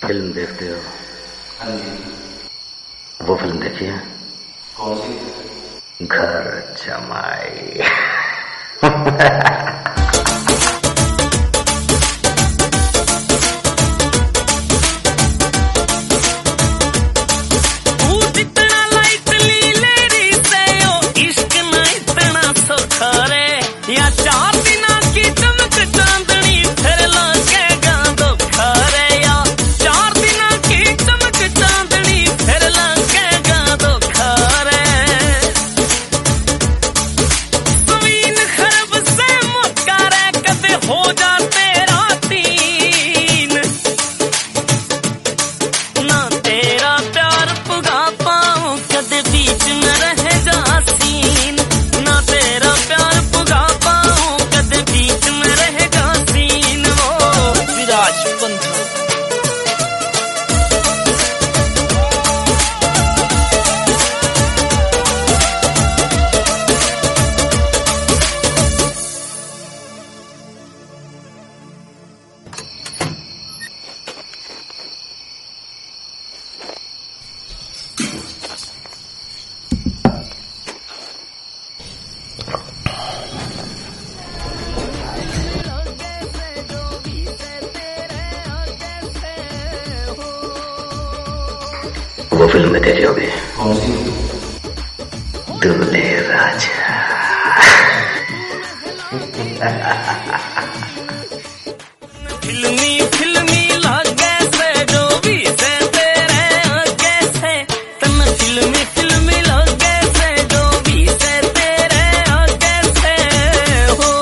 Film देखते हो? हाँ जी। वो फिल्म देखी है? कौन सी? घर जमाई। वो फिल्म में देखी होगी? कौन सी? दूल्हे राजा। फिल्मी फिल्मी लागे से जो भी से तेरे आगे से तन फिल्मी फिल्मी लागे से जो भी से तेरे आगे से हो।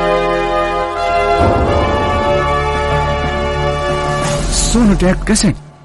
सोनोटेक कैसेट